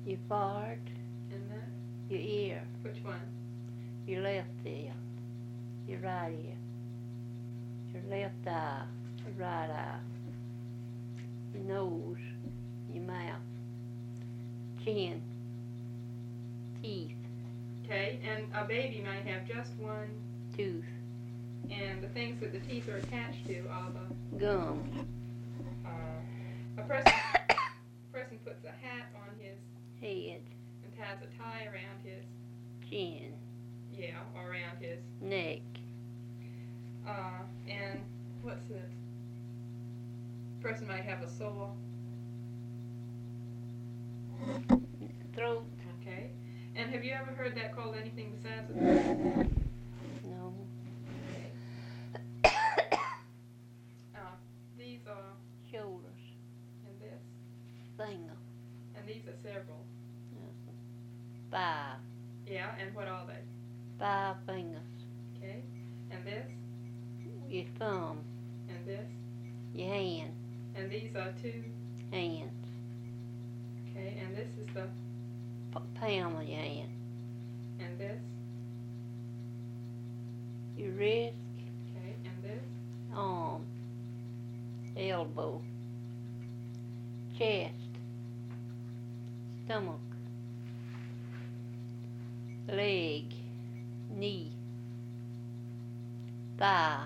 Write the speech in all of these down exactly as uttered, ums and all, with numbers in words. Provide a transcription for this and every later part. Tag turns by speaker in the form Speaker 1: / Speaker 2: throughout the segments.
Speaker 1: Your fart,
Speaker 2: And that?
Speaker 1: your ear,
Speaker 2: Which one?
Speaker 1: your left ear, your right ear, your left eye, your right eye, your nose, your mouth, chin, teeth,
Speaker 2: Okay, and a baby might have just one,
Speaker 1: tooth,
Speaker 2: and the things that the teeth are attached to are the,
Speaker 1: gums,
Speaker 2: uh, a person, person puts a hat on his
Speaker 1: head,
Speaker 2: and ties a tie around his,
Speaker 1: chin,
Speaker 2: yeah, or around his,
Speaker 1: neck,
Speaker 2: uh, and what's it? Person might have a sore,
Speaker 1: throat,
Speaker 2: okay. And have you ever heard that called anything besides a throat?
Speaker 1: no,
Speaker 2: Uh, these are,
Speaker 1: shoulders,
Speaker 2: and this,
Speaker 1: finger,
Speaker 2: and these are several.
Speaker 1: five,
Speaker 2: Yeah, and what are they?
Speaker 1: five fingers,
Speaker 2: Okay, and this,
Speaker 1: your thumb,
Speaker 2: and this,
Speaker 1: your hand,
Speaker 2: and these are two.
Speaker 1: hands,
Speaker 2: Okay, and this is the,
Speaker 1: p- palm of your hand,
Speaker 2: and this,
Speaker 1: your wrist,
Speaker 2: okay, and this,
Speaker 1: arm, elbow, chest, stomach, leg, knee, thigh.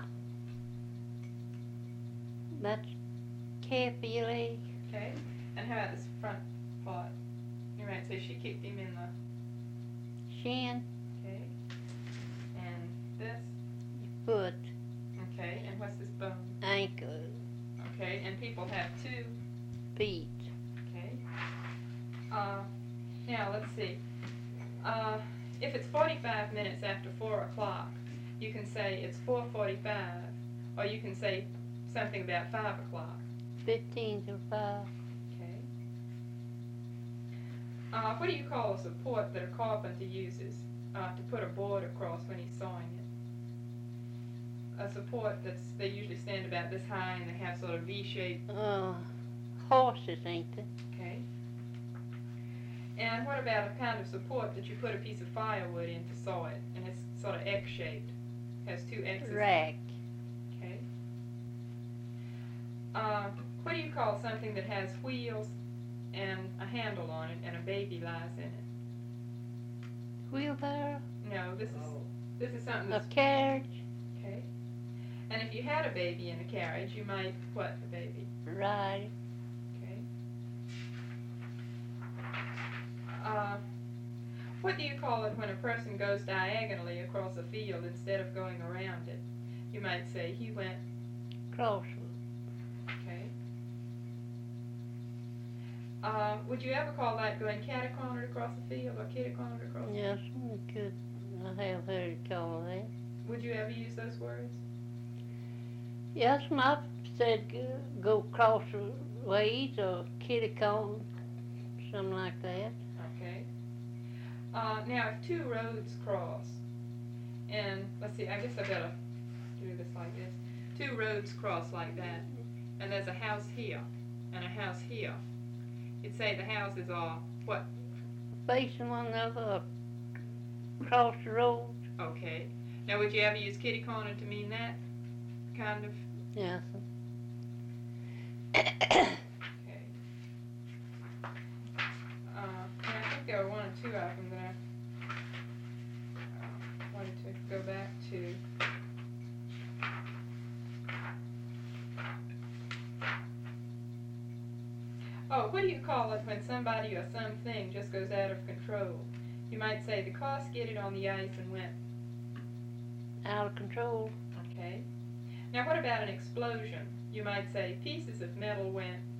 Speaker 1: That's calf of your leg,
Speaker 2: okay. And how about this front part? You might say she kicked him in the,
Speaker 1: shin,
Speaker 2: okay, and this,
Speaker 1: foot,
Speaker 2: okay, and what's this bone?
Speaker 1: ankle,
Speaker 2: Okay, and people have two,
Speaker 1: feet,
Speaker 2: okay. Uh, now let's see. Uh, if it's forty-five minutes after four o'clock, you can say it's four forty-five, or you can say something about five o'clock.
Speaker 1: fifteen to five,
Speaker 2: Okay. Uh, what do you call a support that a carpenter uses uh, to put a board across when he's sawing it? A support that's, they usually stand about this high and they have sort of V-shaped.
Speaker 1: uh, horses, ain't they?
Speaker 2: Okay. And what about a kind of support that you put a piece of firewood in to saw it, and it's sort of X-shaped, has two X's.
Speaker 1: Rack,
Speaker 2: Okay. Uh, what do you call something that has wheels and a handle on it and a baby lies in it?
Speaker 1: wheelbarrow,
Speaker 2: No, this is this is something
Speaker 1: a
Speaker 2: that's
Speaker 1: carriage,
Speaker 2: okay. And if you had a baby in a carriage, you might what the baby?
Speaker 1: ride,
Speaker 2: Okay. Uh, what do you call it when a person goes diagonally across a field instead of going around it? You might say he went.
Speaker 1: crossroad,
Speaker 2: Okay. Uh, would you ever call that going catty-cornered across the field or kitty-cornered across the
Speaker 1: yes, we could, I have heard it called that.
Speaker 2: Would you ever use those words?
Speaker 1: Yes, my said go, go crossways or kitty corner, something like that.
Speaker 2: Okay. Uh, now, if two roads cross, and let's see, I guess I better do this like this. Two roads cross like that, and there's a house here and a house here. You'd say the houses are what?
Speaker 1: Facing one another across the road,
Speaker 2: Okay. Now, would you ever use kitty corner to mean that kind of?
Speaker 1: yes.
Speaker 2: Okay. Uh, and I think there were one or two of them that I uh, wanted to go back to. Oh, what do you call it when somebody or something just goes out of control? You might say the car skidded on the ice and went.
Speaker 1: Out of control,
Speaker 2: Okay. Now, what about an explosion? You might say pieces of metal went.